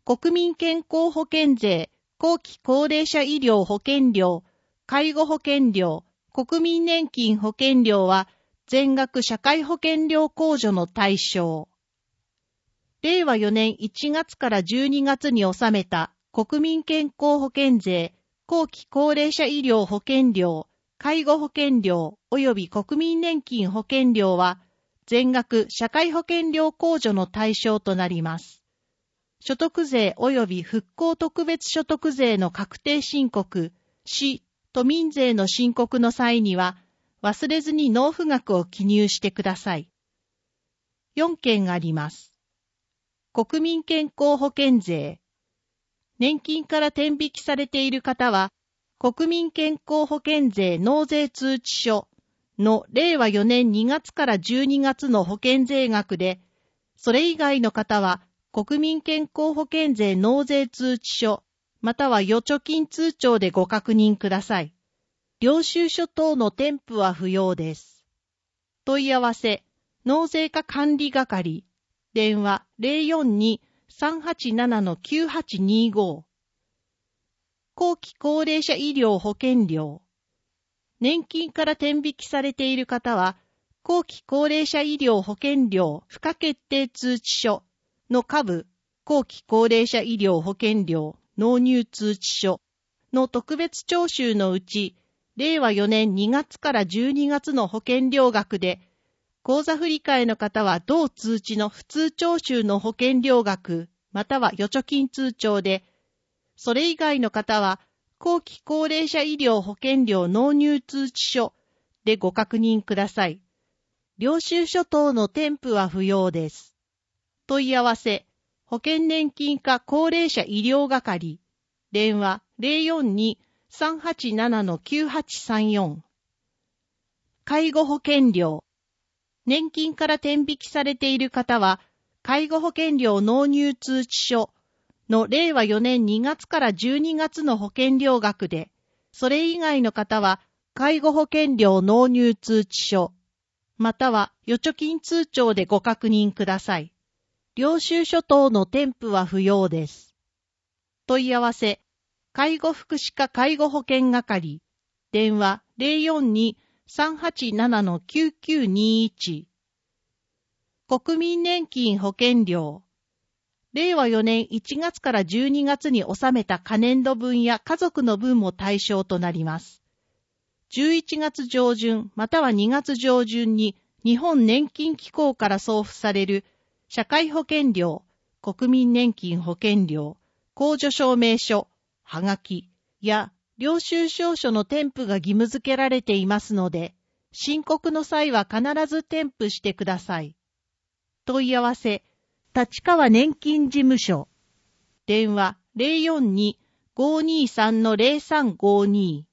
国民健康保険税、後期高齢者医療保険料、介護保険料、国民年金保険料は全額社会保険料控除の対象。令和4年1月から12月に納めた国民健康保険税、後期高齢者医療保険料、介護保険料及び国民年金保険料は全額社会保険料控除の対象となります。所得税及び復興特別所得税の確定申告、市、都民税の申告の際には、忘れずに納付額を記入してください。4件あります。国民健康保険税。年金から転引きされている方は、国民健康保険税納税通知書の令和4年2月から12月の保険税額で、それ以外の方は、国民健康保険税納税通知書、または預貯金通帳でご確認ください。領収書等の添付は不要です。問い合わせ、納税課管理係、電話042-387-9825。後期高齢者医療保険料。年金から転引きされている方は、後期高齢者医療保険料付加決定通知書、の下部、後期高齢者医療保険料納入通知書の特別徴収のうち、令和4年2月から12月の保険料額で、口座振替の方は同通知の普通徴収の保険料額、または預貯金通帳で、それ以外の方は、後期高齢者医療保険料納入通知書でご確認ください。領収書等の添付は不要です。問い合わせ、保険年金課高齢者医療係、電話042-387-9834。介護保険料。年金から転引きされている方は、介護保険料納入通知書の令和4年2月から12月の保険料額で、それ以外の方は、介護保険料納入通知書、または預貯金通帳でご確認ください。領収書等の添付は不要です。問い合わせ、介護福祉課介護保険係、電話042-387-9921。国民年金保険料。令和4年1月から12月に納めた可年度分や家族の分も対象となります。11月上旬または2月上旬に日本年金機構から送付される社会保険料、国民年金保険料、控除証明書、はがきや領収証書の添付が義務付けられていますので、申告の際は必ず添付してください。問い合わせ、立川年金事務所。電話042-523-0352。